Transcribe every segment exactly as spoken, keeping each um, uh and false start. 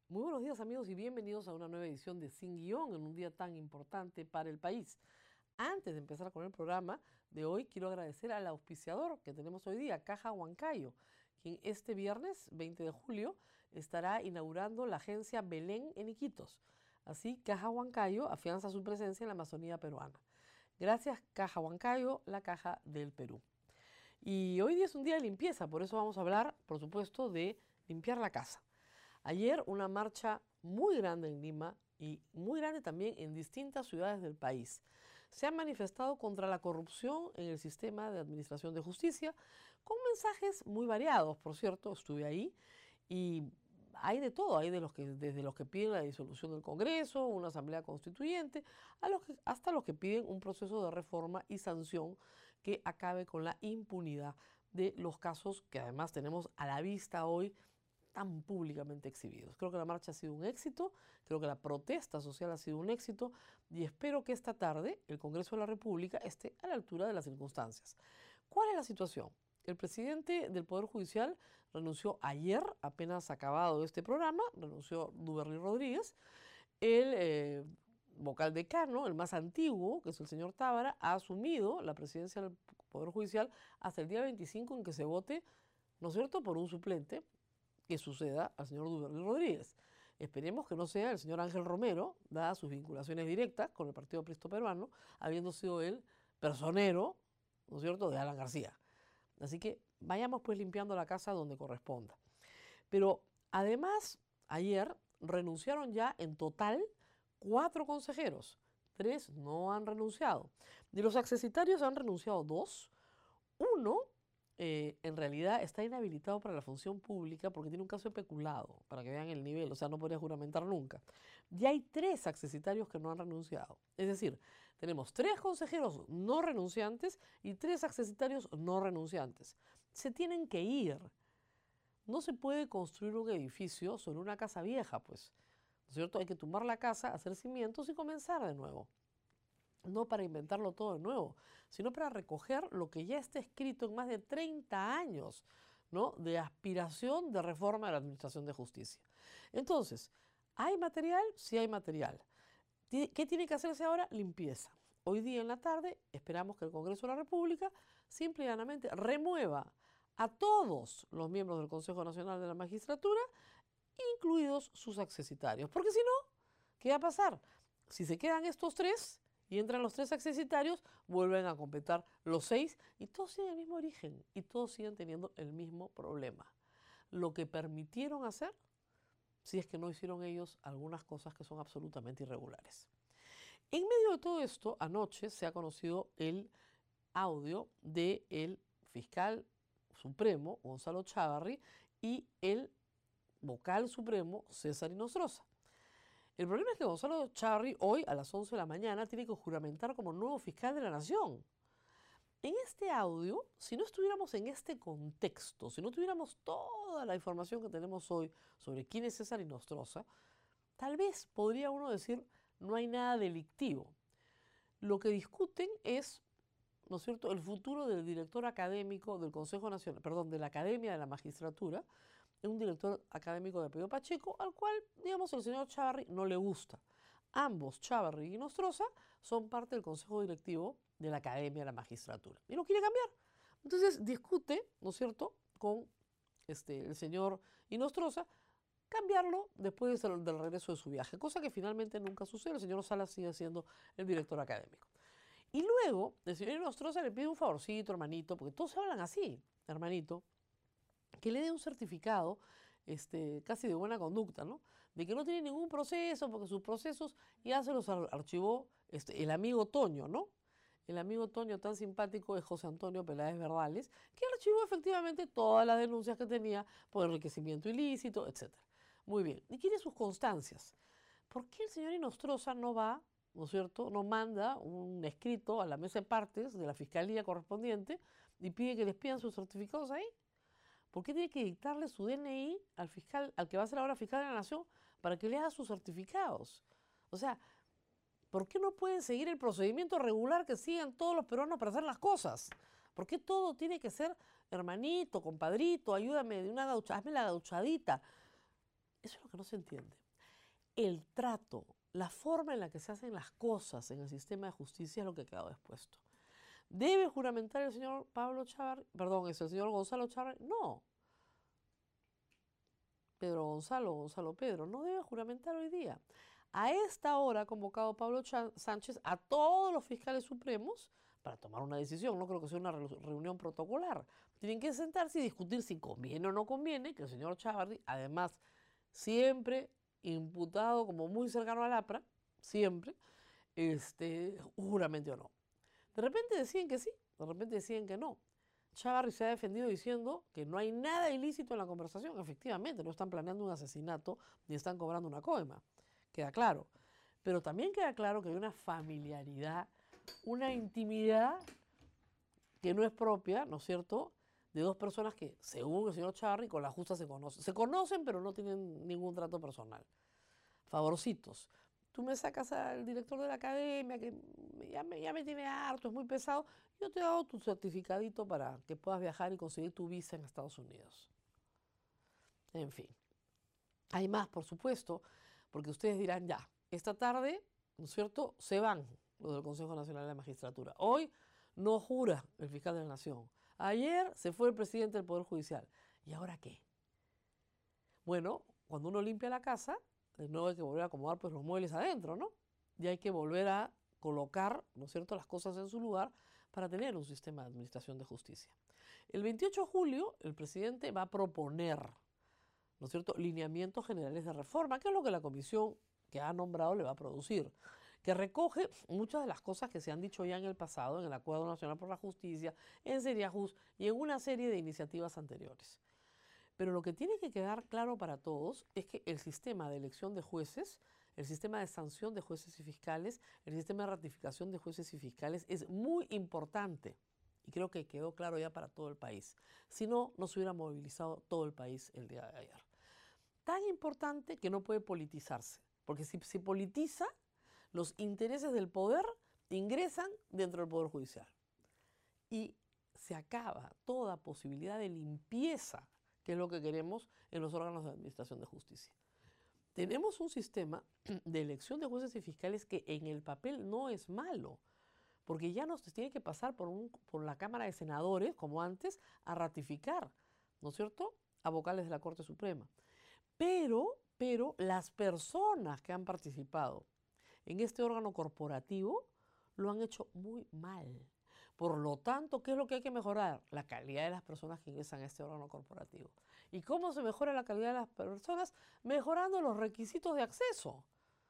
Muy buenos días amigos y bienvenidos a una nueva edición de Sin Guión en un día tan importante para el país. Antes de empezar con el programa de hoy, quiero agradecer al auspiciador que tenemos hoy día, Caja Huancayo, quien este viernes veinte de julio estará inaugurando la agencia Belén en Iquitos. Así, Caja Huancayo afianza su presencia en la Amazonía peruana. Gracias, Caja Huancayo, la caja del Perú. Y hoy día es un día de limpieza, por eso vamos a hablar, por supuesto, de limpiar la casa. Ayer una marcha muy grande en Lima y muy grande también en distintas ciudades del país. Se han manifestado contra la corrupción en el sistema de administración de justicia, con mensajes muy variados, por cierto, estuve ahí y hay de todo, hay de los que, desde los que piden la disolución del Congreso, una asamblea constituyente, a los que, hasta los que piden un proceso de reforma y sanción que acabe con la impunidad de los casos que además tenemos a la vista hoy tan públicamente exhibidos. Creo que la marcha ha sido un éxito, creo que la protesta social ha sido un éxito y espero que esta tarde el Congreso de la República esté a la altura de las circunstancias. ¿Cuál es la situación? El presidente del Poder Judicial renunció ayer, apenas acabado este programa, renunció Duberly Rodríguez. El eh, vocal decano, el más antiguo, que es el señor Tábara, ha asumido la presidencia del Poder Judicial hasta el día veinticinco en que se vote, ¿no es cierto?, por un suplente que suceda al señor Duberly Rodríguez. Esperemos que no sea el señor Ángel Romero, dadas sus vinculaciones directas con el Partido Aprista Peruano, habiendo sido él personero, ¿no es cierto?, de Alan García. Así que vayamos pues limpiando la casa donde corresponda. Pero además, ayer renunciaron ya en total cuatro consejeros. Tres no han renunciado. De los accesitarios han renunciado dos. Uno eh, en realidad está inhabilitado para la función pública porque tiene un caso de peculado, para que vean el nivel, o sea, no podría juramentar nunca. Ya hay tres accesitarios que no han renunciado. Es decir, tenemos tres consejeros no renunciantes y tres accesitarios no renunciantes. Se tienen que ir. No se puede construir un edificio sobre una casa vieja, pues, ¿no es cierto? Hay que tumbar la casa, hacer cimientos y comenzar de nuevo. No para inventarlo todo de nuevo, sino para recoger lo que ya está escrito en más de treinta años, ¿no?, de aspiración de reforma de la Administración de Justicia. Entonces, ¿hay material? Sí hay material. ¿Qué tiene que hacerse ahora? Limpieza. Hoy día en la tarde esperamos que el Congreso de la República simple y llanamente remueva a todos los miembros del Consejo Nacional de la Magistratura, incluidos sus accesitarios. Porque si no, ¿qué va a pasar? Si se quedan estos tres y entran los tres accesitarios, vuelven a completar los seis y todos tienen el mismo origen y todos siguen teniendo el mismo problema. Lo que permitieron hacer, si es que no hicieron ellos algunas cosas que son absolutamente irregulares. En medio de todo esto, anoche se ha conocido el audio del fiscal supremo, Gonzalo Chávarri, y el vocal supremo, César Inostroza. El problema es que Gonzalo Chávarri hoy a las once de la mañana tiene que juramentar como nuevo fiscal de la Nación. En este audio, si no estuviéramos en este contexto, si no tuviéramos toda la información que tenemos hoy sobre quién es César Inostroza, tal vez podría uno decir no hay nada delictivo. Lo que discuten es, ¿no es cierto?, el futuro del director académico del Consejo Nacional, perdón, de la Academia de la Magistratura, un director académico de apellido Pacheco, al cual, digamos, el señor Chávarri no le gusta. Ambos, Chávarri y Inostroza, son parte del Consejo Directivo de la Academia de la Magistratura. Y lo quiere cambiar. Entonces discute, ¿no es cierto?, con este, el señor Inostroza, cambiarlo después del, del regreso de su viaje, cosa que finalmente nunca sucede. El señor Salas sigue siendo el director académico. Y luego, el señor Inostroza le pide un favorcito, hermanito, porque todos se hablan así, hermanito, que le dé un certificado este, casi de buena conducta, ¿no?, de que no tiene ningún proceso, porque sus procesos ya se los archivó este, el amigo Toño, ¿no? El amigo Toño tan simpático es José Antonio Peláez Verdales, que archivó efectivamente todas las denuncias que tenía por enriquecimiento ilícito, etcétera. Muy bien, y quiere sus constancias. ¿Por qué el señor Inostroza no va, ¿no es cierto?, no manda un escrito a la mesa de partes de la fiscalía correspondiente y pide que les pidan sus certificados ahí? ¿Por qué tiene que dictarle su D N I al fiscal, al que va a ser ahora fiscal de la Nación, para que le haga sus certificados? O sea, ¿por qué no pueden seguir el procedimiento regular que siguen todos los peruanos para hacer las cosas? ¿Por qué todo tiene que ser hermanito, compadrito, ayúdame de una gaucha, hazme la gauchadita? Eso es lo que no se entiende. el trato, la forma en la que se hacen las cosas en el sistema de justicia es lo que ha quedado expuesto. ¿Debe juramentar el señor Pablo Chávarri? Perdón, ¿es el señor Gonzalo Chávarri? No. Pedro Gonzalo, Gonzalo Pedro, no debe juramentar hoy día. A esta hora ha convocado Pablo Ch- Sánchez a todos los fiscales supremos para tomar una decisión. No creo que sea una re- reunión protocolar. Tienen que sentarse y discutir si conviene o no conviene que el señor Chávarri, además, siempre imputado como muy cercano al APRA, siempre, este, juramente o no. De repente deciden que sí, de repente deciden que no. Chávarri se ha defendido diciendo que no hay nada ilícito en la conversación. Efectivamente, no están planeando un asesinato ni están cobrando una coima. Queda claro. Pero también queda claro que hay una familiaridad, una intimidad que no es propia, ¿no es cierto?, de dos personas que, según el señor Chávarri, con la justa se conocen. Se conocen, pero no tienen ningún trato personal. Favorcitos. Tú me sacas al director de la academia, que ya me, ya me tiene harto, es muy pesado. Yo te he dado tu certificadito para que puedas viajar y conseguir tu visa en Estados Unidos. En fin. Hay más, por supuesto, porque ustedes dirán, ya, esta tarde, ¿no es cierto?, se van los del Consejo Nacional de la Magistratura. Hoy no jura el fiscal de la Nación. Ayer se fue el presidente del Poder Judicial. ¿Y ahora qué? Bueno, cuando uno limpia la casa, de nuevo hay que volver a acomodar pues, los muebles adentro, ¿no? Y hay que volver a colocar, ¿no es cierto?, las cosas en su lugar para tener un sistema de administración de justicia. El veintiocho de julio, el presidente va a proponer, ¿no es cierto?, lineamientos generales de reforma, que es lo que la comisión que ha nombrado le va a producir, que recoge muchas de las cosas que se han dicho ya en el pasado, en el Acuerdo Nacional por la Justicia, en Seriajus y en una serie de iniciativas anteriores. Pero lo que tiene que quedar claro para todos es que el sistema de elección de jueces, el sistema de sanción de jueces y fiscales, el sistema de ratificación de jueces y fiscales es muy importante. Y creo que quedó claro ya para todo el país. Si no, no se hubiera movilizado todo el país el día de ayer. Tan importante que no puede politizarse. Porque si se politiza, los intereses del poder ingresan dentro del Poder Judicial. Y se acaba toda posibilidad de limpieza, que es lo que queremos en los órganos de administración de justicia. Tenemos un sistema de elección de jueces y fiscales que en el papel no es malo, porque ya nos tiene que pasar por, un, por la Cámara de Senadores, como antes, a ratificar, ¿no es cierto?, a vocales de la Corte Suprema. Pero, pero las personas que han participado en este órgano corporativo lo han hecho muy mal. Por lo tanto, ¿qué es lo que hay que mejorar? La calidad de las personas que ingresan a este órgano corporativo. ¿Y cómo se mejora la calidad de las personas? Mejorando los requisitos de acceso.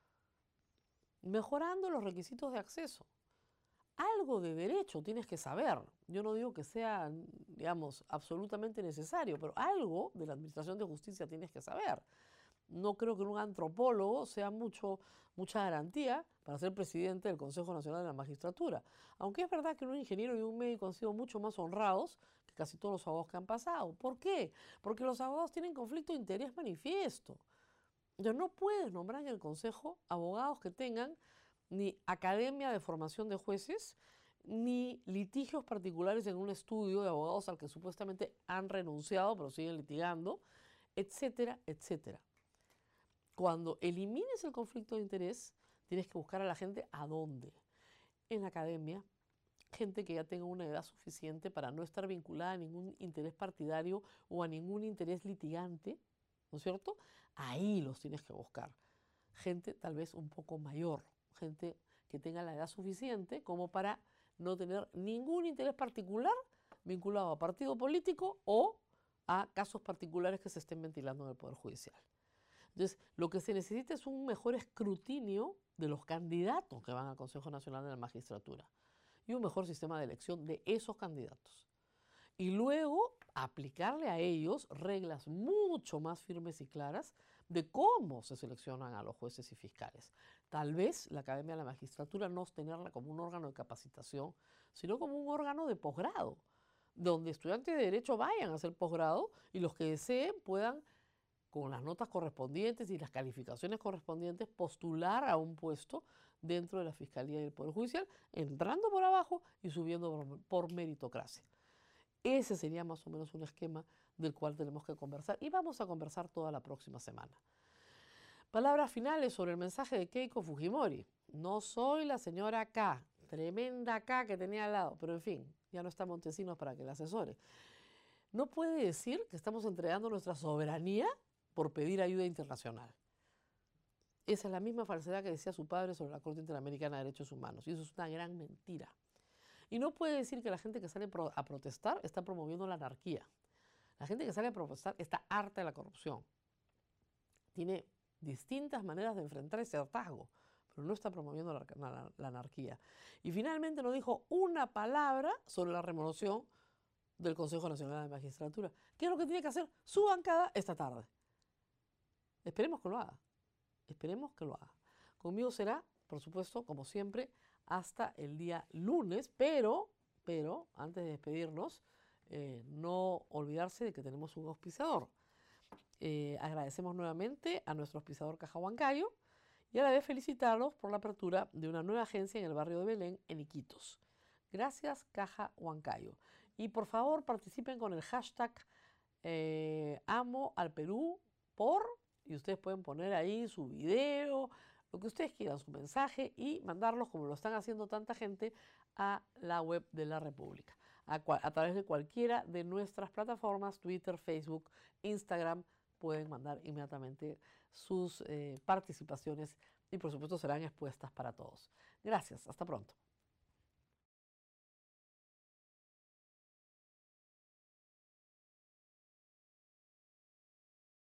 Mejorando los requisitos de acceso. Algo de derecho tienes que saber. Yo no digo que sea, digamos, absolutamente necesario, pero algo de la administración de justicia tienes que saber. No creo que un antropólogo sea mucho, mucha garantía para ser presidente del Consejo Nacional de la Magistratura. Aunque es verdad que un ingeniero y un médico han sido mucho más honrados que casi todos los abogados que han pasado. ¿Por qué? Porque los abogados tienen conflicto de interés manifiesto. Entonces no puedes nombrar en el Consejo abogados que tengan ni academia de formación de jueces, ni litigios particulares en un estudio de abogados al que supuestamente han renunciado, pero siguen litigando, etcétera, etcétera. Cuando elimines el conflicto de interés, tienes que buscar a la gente a dónde. En la academia, gente que ya tenga una edad suficiente para no estar vinculada a ningún interés partidario o a ningún interés litigante, ¿no es cierto? Ahí los tienes que buscar. Gente tal vez un poco mayor, gente que tenga la edad suficiente como para no tener ningún interés particular vinculado a partido político o a casos particulares que se estén ventilando en el Poder Judicial. Entonces, lo que se necesita es un mejor escrutinio de los candidatos que van al Consejo Nacional de la Magistratura y un mejor sistema de elección de esos candidatos. Y luego aplicarle a ellos reglas mucho más firmes y claras de cómo se seleccionan a los jueces y fiscales. Tal vez la Academia de la Magistratura no es tenerla como un órgano de capacitación, sino como un órgano de posgrado, donde estudiantes de Derecho vayan a hacer posgrado y los que deseen puedan, con las notas correspondientes y las calificaciones correspondientes, postular a un puesto dentro de la Fiscalía y el Poder Judicial, entrando por abajo y subiendo por, por meritocracia. Ese sería más o menos un esquema del cual tenemos que conversar y vamos a conversar toda la próxima semana. Palabras finales sobre el mensaje de Keiko Fujimori. No soy la señora K, tremenda K que tenía al lado, pero en fin, ya no está Montesinos para que la asesore. No puede decir que estamos entregando nuestra soberanía por pedir ayuda internacional. Esa es la misma falsedad que decía su padre sobre la Corte Interamericana de Derechos Humanos, y eso es una gran mentira. Y no puede decir que la gente que sale a protestar está promoviendo la anarquía. La gente que sale a protestar está harta de la corrupción. Tiene distintas maneras de enfrentar ese hartazgo, pero no está promoviendo la, la, la anarquía. Y finalmente no dijo una palabra sobre la remoción del Consejo Nacional de Magistratura. ¿Qué es lo que tiene que hacer su bancada esta tarde? Esperemos que lo haga. Esperemos que lo haga. Conmigo será, por supuesto, como siempre, hasta el día lunes, pero, pero antes de despedirnos, eh, no olvidarse de que tenemos un auspiciador. Eh, agradecemos nuevamente a nuestro auspiciador Caja Huancayo y a la vez felicitarlos por la apertura de una nueva agencia en el barrio de Belén, en Iquitos. Gracias, Caja Huancayo. Y por favor participen con el hashtag eh, Amo al Perú por, y ustedes pueden poner ahí su video, lo que ustedes quieran, su mensaje, y mandarlos, como lo están haciendo tanta gente, a la web de la República, a, a través de cualquiera de nuestras plataformas, Twitter, Facebook, Instagram. Pueden mandar inmediatamente sus eh, participaciones y por supuesto serán expuestas para todos. Gracias, hasta pronto.